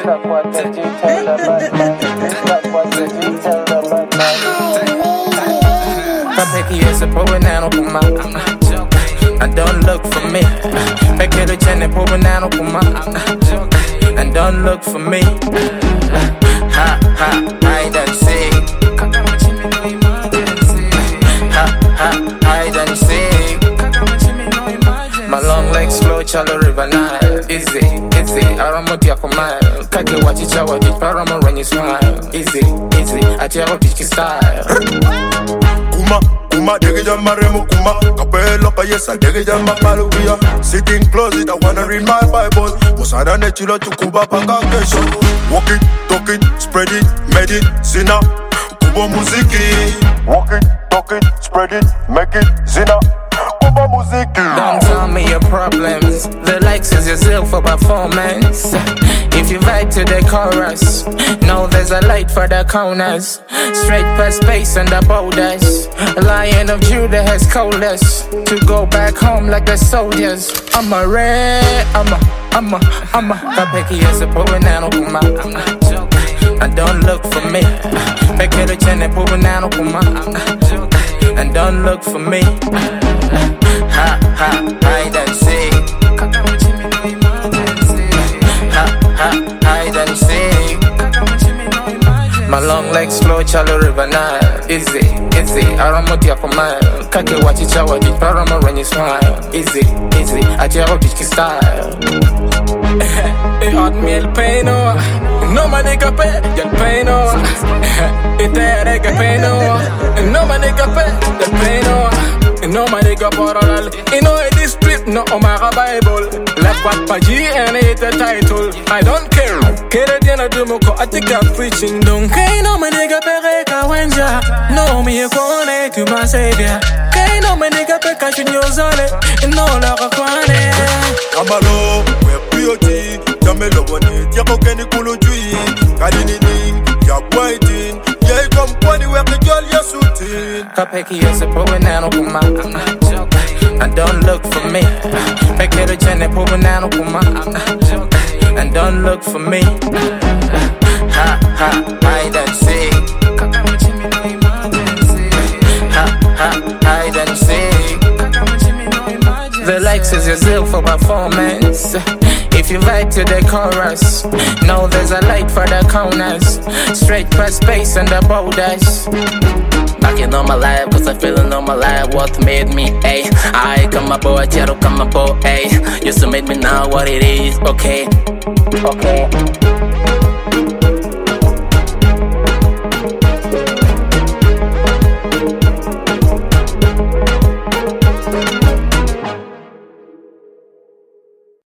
Papekiese povenano kuma. And don't look for me. Pekele chene povenano kuma. And don't look for me. Ha ha, I don't see. Ha, I don't see. My long legs flow chalo river Nile. Easy, easy, aramotia kumile. Kake wachicha wajit paramo when you smile. Easy, easy, achia wapiki style. Kuma, dege jama remo kuma. Kapelo pa yesa, dege jama hallelujah. Sitting closet, I wanna read my Bible. Musada ne chilo tukuba pangakesho. Walk it, talk it, spread it, medicine. Kubo muziki. Walk it, talk it, spread it, make it, zina. Kubo muziki. Don't tell me your problems. The likes is yourself for performance. If you vibe to the chorus, know there's a light for the corners. Straight past space and the borders. Lion of Judah has called us to go back home like the soldiers. I'm a red, I'm a Kapeki as a povenano kuma. And don't look for me. Pekele chene povenano kuma. And don't look for me. Ha ha, I don't see. I don't see. My long legs flow chalo river Nile. Easy, easy, aramotia kumile. Kake wachicha wajit paramo when you smile. Easy, easy, achia wapiki style. It hot me el peino. No me nigga pe, el peino. It te que peino. No me nigga pe, el peino. No my nigga parallel. You know this split, no Omara Bible. Left what Paji and it the title. I don't care. Kere diana dumoko, I think I'm preaching. Don't care, no my nigga pereka wenja. No me kone to my savior. Kere no my nigga peka chinyozale. No la rakwane. Kamalo, we're beauty. Jamelo boni, tiako keni kulu jui. Kadini ding, ya waiting. Yeah, come kwani we the girl you're shooting. Kapeki is a povenano kuma. And don't look for me. Pekele chene povenano kuma. And don't look for me. Ha ha, I don't see. Ha, I don't see. The likes is your zeal for performance. If you vibe to the chorus, know there's a light for the corners. Straight past space and the borders. Knocking on my life, cause I feeling on my life. What made me, ayy? I come up, boy, Jero come up, ayy. Used to make me know what it is, okay? Okay.